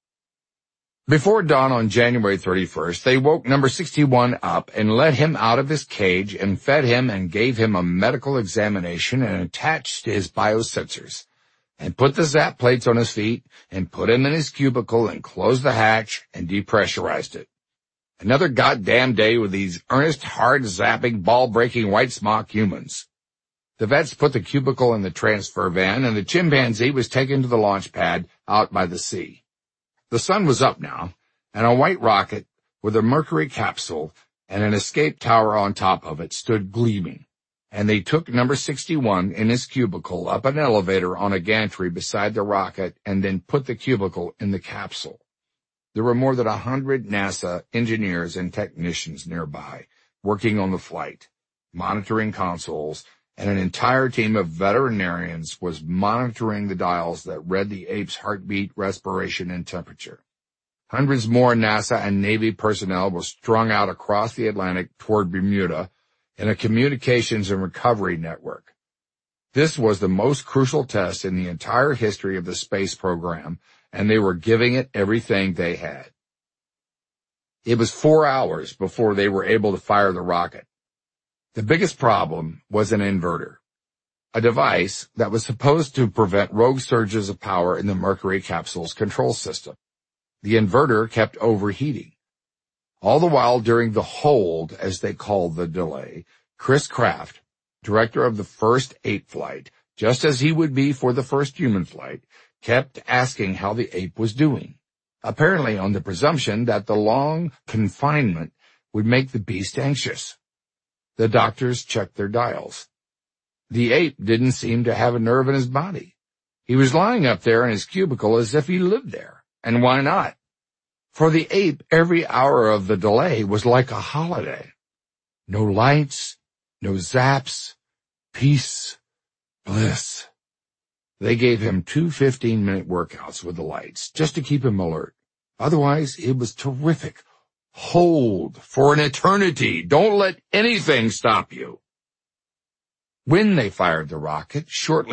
Before dawn on January thirty-first, they woke number sixty-one up and let him out of his cage and fed him and gave him a medical examination and attached his biosensors, and put the zap plates on his feet and put him in his cubicle and closed the hatch and depressurized it. Another goddamn day with these earnest, hard-zapping, ball-breaking white smock humans. The vets put the cubicle in the transfer van, and the chimpanzee was taken to the launch pad out by the sea. The sun was up now, and a white rocket with a Mercury capsule and an escape tower on top of it stood gleaming, and they took number sixty-one in his cubicle up an elevator on a gantry beside the rocket and then put the cubicle in the capsule. There were more than a hundred NASA engineers and technicians nearby, working on the flight, monitoring consoles, and an entire team of veterinarians was monitoring the dials that read the ape's heartbeat, respiration, and temperature. Hundreds more NASA and Navy personnel were strung out across the Atlantic toward Bermuda in a communications and recovery network. This was the most crucial test in the entire history of the space program, and they were giving it everything they had. It was four hours before they were able to fire the rocket. The biggest problem was an inverter, a device that was supposed to prevent rogue surges of power in the Mercury capsule's control system. The inverter kept overheating. All the while during the hold, as they called the delay, Chris Kraft, director of the first ape flight, just as he would be for the first human flight, kept asking how the ape was doing, apparently on the presumption that the long confinement would make the beast anxious. The doctors checked their dials. The ape didn't seem to have a nerve in his body. He was lying up there in his cubicle as if he lived there. And why not? For the ape, every hour of the delay was like a holiday. No lights, no zaps, peace, bliss. They gave him two fifteen-minute workouts with the lights, just to keep him alert. Otherwise, it was terrific. Hold for an eternity. Don't let anything stop you. When they fired the rocket, shortly